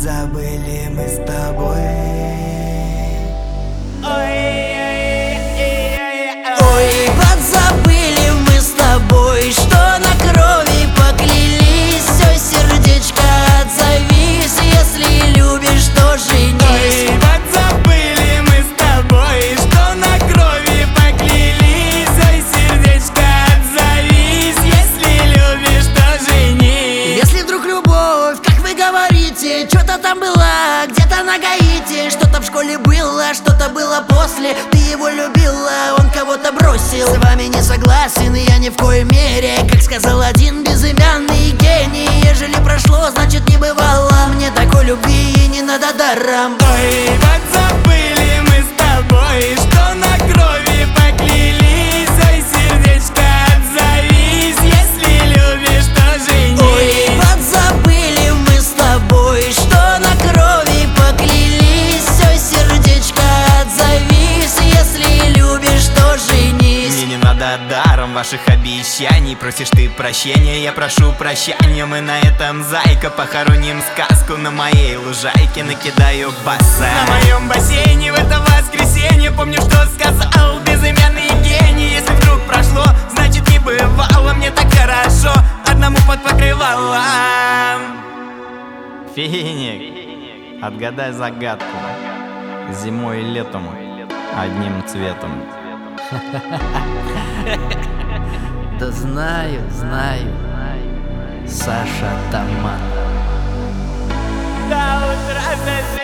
подзабыли мы с тобой. Ой, подзабыли мы с тобой, что на крови поклялись. Ой, сердечко, отзовись, если любишь, то женись. Ой, подзабыли мы с тобой, что на крови поклялись. Ой, сердечко, отзовись, если любишь, то женись. Если вдруг любовь, как вы говорите, что-то там было, где-то на Гаити, что-то в школе было, что-то было после. Ты его любила, он кого-то бросил. С вами не согласен, и я ни в коей мере. Как сказал один безымянный гений, ежели прошло, значит не бывало. Мне такой любви и не надо даром. Ой, подзабыли мы с тобой, что на крови поклялись. Ой, сердечко, отзовись, если любишь, то женись. Ой, подзабыли мы с тобой, что на крови поклялись. Ой, сердечко, отзовись, если любишь, то женись. Мне не надо даром ваших обещаний. Просишь ты прощения, я прошу прощения. Мы на этом, зайка, похороним сказку. На моей лужайке накидаю баса. На моем бассейне в это воскресенье. Помню, что сказал безымянный гений. Если вдруг прошло, значит не бывало. Мне так хорошо одному под покрывалом. Финик, отгадай загадку. Зимой и летом одним цветом. Да знаю, знаю, Саша Томат. До утра